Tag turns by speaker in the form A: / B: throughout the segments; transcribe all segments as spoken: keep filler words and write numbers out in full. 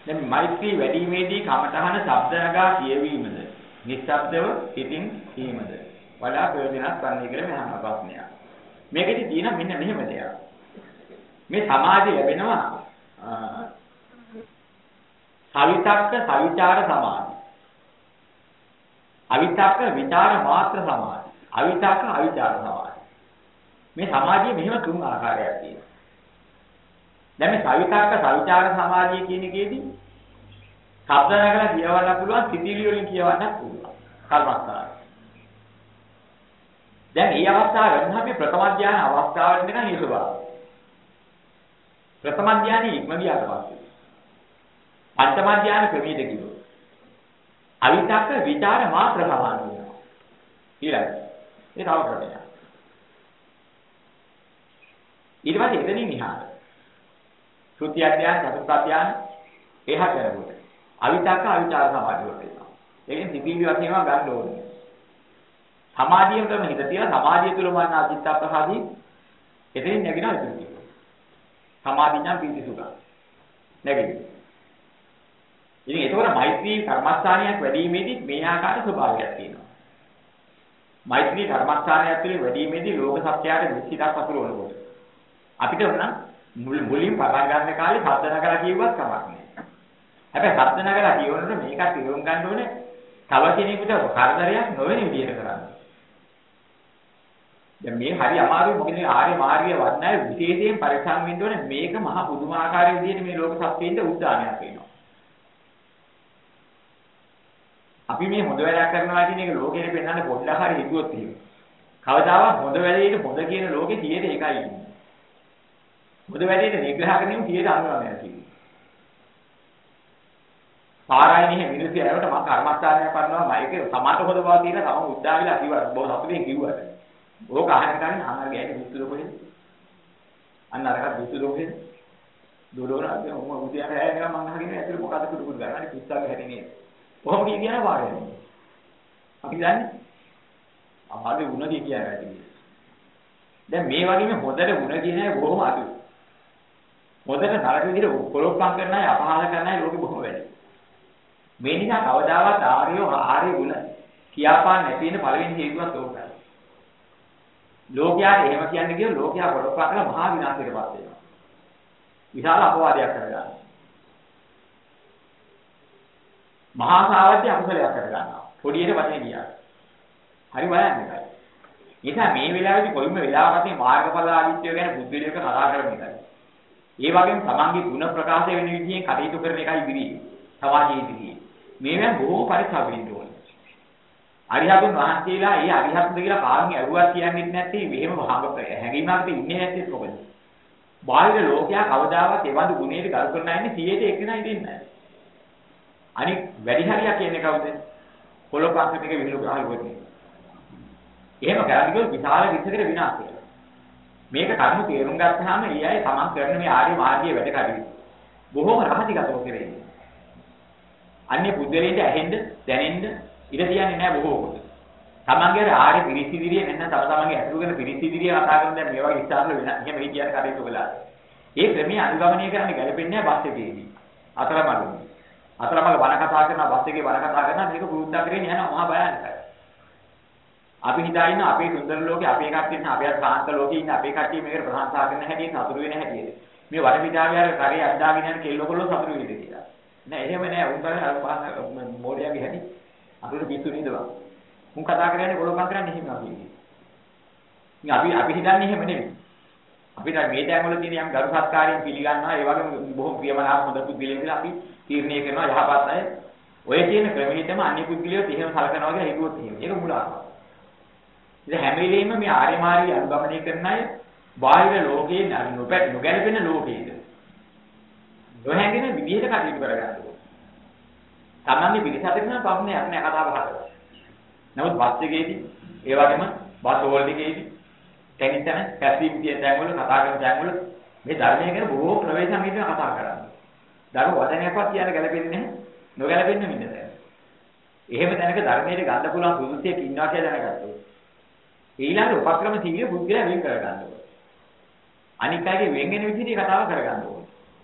A: දැන් මෛත්‍රී වැඩිීමේදී කමඨහන ශබ්ද නගා කියවීමද නිස්සබ්දව හිතින් කීමද වඩා ප්‍රයෝජනවත් වන්නේ කියලා මම අහන ප්‍රශ්නයක්. මේකෙදි තියෙන මෙන්න මෙහෙම දෙයක්. මේ සමාධිය ලැබෙනවා සවිතක්ක සවිචාර සමාධි. අවිතක්ක විචාර මාත්‍ර සමාධි. අවිතක්ක අවිචාර සමාධි. මේ සමාධිය මෙහෙම තුන් ආකාරයක් තියෙනවා. දැන් මේ සවිතක්ක සවිචාර සමාධිය කියන එකේදී ශබ්ද නගලා කියවන්න පුළුවන්, සිතිවිලි වලින් කියවන්න පුළුවන්. කර්මස්ථාන. දැන් මේ අවස්ථාව වෙනවා අපි ප්‍රථම ධ්‍යාන අවස්ථාවට නිකන් හේතුවා. ප්‍රථම ධ්‍යානෙ ඉක්ම ගියාට පස්සේ පංචම ධ්‍යාන ක්‍රමයේද කිව්වොත් අවිතක්ක විචාර මාත්‍ර සමාන වෙනවා. ඊළඟ ඒ තව ක්‍රමයක්. ඊට පස්සේ එතනින් ඉහාට ශ්‍රුති අධ්‍යාන, චතුර්ථ අධ්‍යාන එහා කරගොට අවිතක්ක අවිචාර සමාධිය වලට එනවා. ඒකෙන් සිතිවිලි වශයෙන්ම ගන්න ඕනේ. සමාධියෙන්ම හිත තියලා සමාධිය තුල වන්නා චිත්ත ප්‍රසාදී එතනින් නැගිනවා ඉතින් කියනවා. සමාධිඥාන පිළිසුක. නැගිනවා. ඉතින් ඒතකොට මෛත්‍රී කර්මස්ථානයක් වැඩිීමේදී මේ ආකාර ස්වභාවයක් තියෙනවා. මෛත්‍රී කර්මස්ථානයක් තුළ වැඩිීමේදී ලෝක සත්‍යයට විචිතක් වතුර වනකොට අපිට උනම් මුලින් පටන් ගන්න කාලේ සද්ද නගලා කිව්වත් කමක් නැහැ. හැබැයි සද්ද නගලා කියනකොට මේකත් ඉරුම් ගන්න ඕනේ තව කෙනෙකුට කරදරයක් නොවන විදිහට කරන්න. දැන් මේ හරි අමාරුයි මොකද ආර්ය මාර්ගය වඩනාය විශේෂයෙන් පරිස්සම් වෙන්න ඕනේ මේක මහා පුදුමාකාර විදිහට මේ ලෝක සත්‍යෙින්ද උද්දානයක් වෙනවා. අපි මේ හොඳ වැඩක් කරනවා කියන එක ලෝකෙට පෙන්වන්න පොඩ්ඩක් හරි හිතුවොත් එහෙම. කවදාවත් හොඳ වැඩේට හොඳ කියන ලෝකේ තියෙන එකයි ඉන්නේ. හොඳ වැඩේට නිග්‍රහ කරනීම තියෙන අනුරාමයක් තියෙනවා. පාරායිනේ මිනිස්සු ඇරවට මම කර්මස්ථානයක් කරනවා මම ඒක සමාත හොඳ බව තියෙන තම උද්දා වෙලා කිව්වා බොහොම සතුටින් කිව්වට. ඕක අහන්න ගන්න අහන්න ගෑනේ මිනිස්සු ලෝකෙද? අන්න අරකට මිනිස්සු ලෝකෙද? දොඩෝන අපි ඔම උදේ ආයෙ නිකන් මම අහගෙන ඇතුළේ මොකද කුඩු ගන්න. අනේ පිස්සාගේ හැටිනේ. කොහොම කිය කියන පාරේ. අපි දන්නේ. අහාගේ ಗುಣ කිය කියන වැඩි. දැන් මේ වගේම හොඳට ಗುಣ කියන අය බොහොම අඩුයි. හොඳට නරක විදිහට කොලොප්පම් කරන අය අපහාස කරන අය ලෝකෙ බොහොම වැඩි. මේ නිසා කවදාවත් ආර්යෝ ආර්ය ගුණ කියාපාන්න නැති වෙන පළවෙනි හේතුවත් ඕකයි. ලෝකයාට එහෙම කියන්නේ කියොත් ලෝකයා කොලොප්පම් කරලා මහා විනාශයටපත් වෙනවා. විශාල අපවාදයක් කරගන්නවා. මහා සාවද්‍ය අකුසලයක් කරගන්නවා. පොඩියට වශයෙන් ගියා. හරි බලන්නයි. නිසා මේ වෙලාවේදී කොයිම වෙලාවකට මාර්ගඵල ආදිත්‍ය ගැන බුද්ධිලියක කතා කරන එකයි. ඒ වගේම තමන්ගේ ගුණ ප්‍රකාශ වෙන විදිහෙන් කටයුතු කරන එකයි ඉදිරියේ. සමාජයේ ඉදිරියේ. මේවෙන් බොහෝ පරිස්සම් වෙන්න ඕනේ. අරිහතුන් වහන්සේලා ඒ අරිහත්ද කියලා කාගෙන් ඇහුවක් කියන්නේ නැත්තේ මෙහෙම හැඟීමකට ඉන්නේ නැත්තේ මොකද? බාහිර ලෝකයා කවදාවත් ඒ වගේ ගුණයට ගරු කරන අය ඉන්නේ සියයට එක නයි දෙන්නේ නැහැ. අනික වැඩි හරියක් කියන්නේ කවුද? පොළොපක්ක ටික විහිළු ගහලා ඉවරනේ. එහෙම කරන්නේ විශාල විශ්වකට විනාශ වෙනවා. මේක කර්ම තේරුම් ගත්තාම ඒ අය තමන් කරන මේ ආර්ය මාර්ගයේ වැඩ කටයුතු බොහොම රහසිගතව කරන්නේ. අන්‍ය බුද්ධලේට ඇහෙන්න දැනෙන්න ඉඩ තියන්නේ නැහැ බොහෝ කොට. තමන්ගේ ආර්ය පිරිසිදිරිය නැත්නම් තම තමන්ගේ අතුරු කරන පිරිසිදිරිය කතා කරන දැන් මේ වගේ ඉස්සාරල වෙන එහෙම මේ කියන කටයුතු කළා. ඒ ක්‍රමයේ අනුගමනය කරන්න ගැලපෙන්නේ නැහැ බස් එකේදී. අතරමඟ. අතරමඟ බණ කතා කරන බස් එකේ බණ කතා කරන මේක පුරුද්දා කරගෙන යනවා මහා භයානකයි. අපි හිතා ඉන්න අපේ සුන්දර ලෝකේ අපේ කට්ටිය ඉන්න අපේ සාන්ත ලෝකේ ඉන්න අපේ කට්ටිය මේකට ප්‍රශංසා කරන හැටි සතුරු වෙන හැටි. මේ වටපිටාවේ අර කරේ අද්දාගෙන යන කෙල්ලකොල්ලෝ සතුරු වෙන්නේ කියලා. නෑ එහෙම නෑ උන් තමයි අර පහන මොඩියාගේ හැටි. අපිට පිස්සු නේදවා. උන් කතා කරන්නේ කොළොපන් කරන්නේ එහෙම අපි. ඉතින් අපි අපි හිතන්නේ එහෙම නෙමෙයි. අපිට මේ තැන් වල තියෙන යම් ගරු සත්කාරයෙන් පිළිගන්නවා ඒ වගේම බොහොම ප්‍රියමනාප හොඳ පුද්ගලයන් කියලා අපි තීරණය කරනවා යහපත් අය. ඔය කියන ක්‍රමෙහිටම අන්‍ය පුද්ගලයෝ එහෙම සලකනවා කියලා හිතුවොත් එහෙම. ඒක මුලාවක්. ඉතින් හැම වෙලෙම මේ ආර්ය මාර්ගය අනුගමනය කරන අය බාහිර ලෝකේ නොපැත් නොගැලපෙන ලෝකයේද නොහැඟෙන විදිහට කටයුතු කරගන්න ඕනේ. තමන්ගේ පිළිසතේ නම් පම්නේ යන්නේ කතාව හදලා. නමුත් බස් එකේදී ඒ වගේම බස් හෝල් එකේදී තැනින් තැන කැසීම් කියන තැන් වල කතා කරන තැන් වල මේ ධර්මය ගැන බොහෝ ප්‍රවේශම් හිතන කතා කරන්නේ. ධර්ම වචනයක්වත් කියන ගැලපෙන්නේ නැහැ. නොගැලපෙන්නේ මිනිහට. එහෙම තැනක ධර්මයේ ගන්න පුළුවන් සුදුසියෙක් ඉන්නවා කියලා දැනගත්තොත් ඊළඟ උපක්‍රම තීවිය බුද්ධිය වෙන් කර ගන්න ඕනේ. අනික් අයගේ වෙන් වෙන විදිහට කතාව කර ගන්න ඕනේ.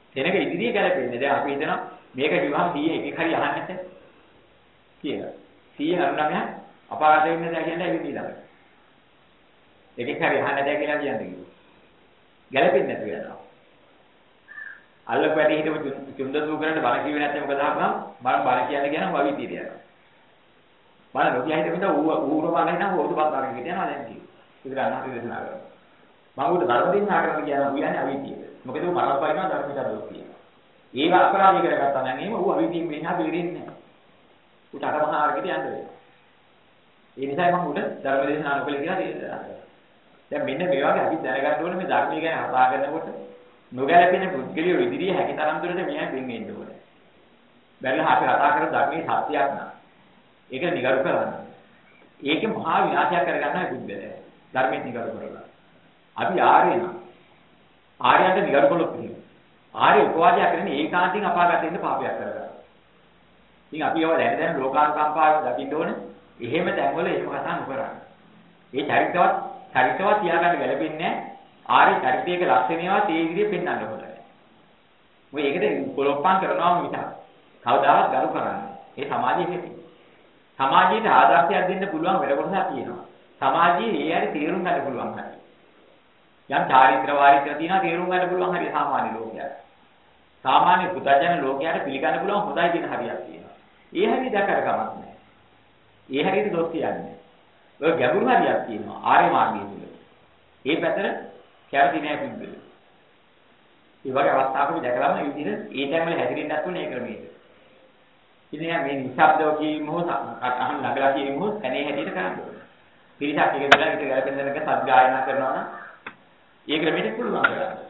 A: කෙනෙක් ඉදිරිය ගැලපෙන්නේ. දැන් අපි හිතනවා මේක කිව්වම සීයේ එකක් හරි අහන්නේ නැත්නම් කියලා. සීයේ අරුණමයා අපාගත වෙන්නේ නැහැ කියන්නේ ඇවිත් ඊළඟ. එකක් හරි අහන්නේ නැහැ කියලා කියන්නේ කිව්වා. ගැලපෙන්නේ නැතු වෙනවා. අල්ලපු වැඩි හිටපු චුන්ද සූකරන්ට බල කිව්වේ නැත්නම් මොකද අහපුවා? මම බල කියන්නේ කියනවා වවිතිය යනවා. බල නොකිය හිටින්න ඌ ඌර බලන්නේ නම් ඕසුපත් වගේ හිටියනවා දැන් කිව්වා. ඒක ගන්න හරි දේශනා කරනවා. මම උඩ ධර්ම දේශනා කරනවා කියනවා ඌ යන්නේ අවිතිය. මොකද ඌ මරත් වයින්නවා ධර්මික දොස් කියනවා. ඒක අපරාධය කරගත්තා නම් එහෙම ඌ අවිතියෙන් වෙන්නේ බෙරෙන්නේ නැහැ. ඌට අරමහාරකට යන්න වෙනවා. ඒ නිසා මම උඩ ධර්ම දේශනා නොකළ කියලා දේශනා කරනවා. දැන් මෙන්න මේ වගේ අපි දැනගන්න ඕනේ මේ ධර්මය ගැන කතා කරනකොට නොගැලපෙන පුද්ගලිය ඉදිරියේ හැකි තරම් දුරට මෙයා වෙන් වෙන්න ඕනේ. බැලලා අපි කතා කරන ධර්මයේ සත්‍යයක් නා. ඒක නිගරු කරන්න. ඒකේ මහා විනාශයක් කරගන්නවා පුද්ගලයා. ධර්මයෙන් නිගරු කරලා. අපි ආර්ය නා. ආර්යයන්ට නිගරු කළොත් එහෙම. ආර්ය උපවාදයක් කරන්නේ ඒකාන්තයෙන් අපාගත වෙන්න පාපයක් කරගන්නවා. ඉතින් අපි ඒවා දැන දැන ලෝකානුකම්පාවෙන් දකින්න ඕනේ. එහෙම තැන්වල එහෙම කතා නොකරන්න. ඒ චරිතවත් චරිතවත් තියාගන්න ගැලපෙන්නේ නැහැ. ආර්ය චරිතයක ලක්ෂණේවා තේ විදිහේ පෙන්වන්න ඕනේ. මොකද ඒකට පොළොප්පන් කරනවාම මිසක් කවදාවත් ගරු කරන්නේ. ඒ සමාජයේ හැටි. සමාජයට ආදර්ශයක් දෙන්න පුළුවන් වැඩ කොටසක් තියෙනවා. සමාජයේ ඒ ඇයි තේරුම් ගන්න පුළුවන් හැටි. යම් චාරිත්‍ර වාරිත්‍ර තියෙනවා තේරුම් ගන්න පුළුවන් හරිය සාමාන්‍ය ලෝකයට. සාමාන්‍ය පුතජන ලෝකයට පිළිගන්න පුළුවන් හොඳයි කියන හරියක් තියෙනවා. ඒ හරිය දැකර කමක් නැහැ. ඒ හරියට දොස් කියන්නේ. ඔය ගැඹුරු හරියක් තියෙනවා ආර්ය මාර්ගයේ තුල. ඒ පැතර කැරටි නෑ පුදුල. ඒ වගේ අවස්ථාවක දැකලාම මේ විදිහට ඒ ටයිම් වල හැදිරෙන්නත් ඕනේ ඒ ක්‍රමයට. ඉතින් මේ නිශ්ශබ්දව කියීමෝ අහන් ළඟලා කියීමෝ තනේ හැටියට කරන්න ඕනේ. පිරිසක් එක වෙලා විතර ගැලපෙන දෙනක සත් ගායනා කරනවා නම් ඒ ක්‍රමයට පුළුවන් කරන්න.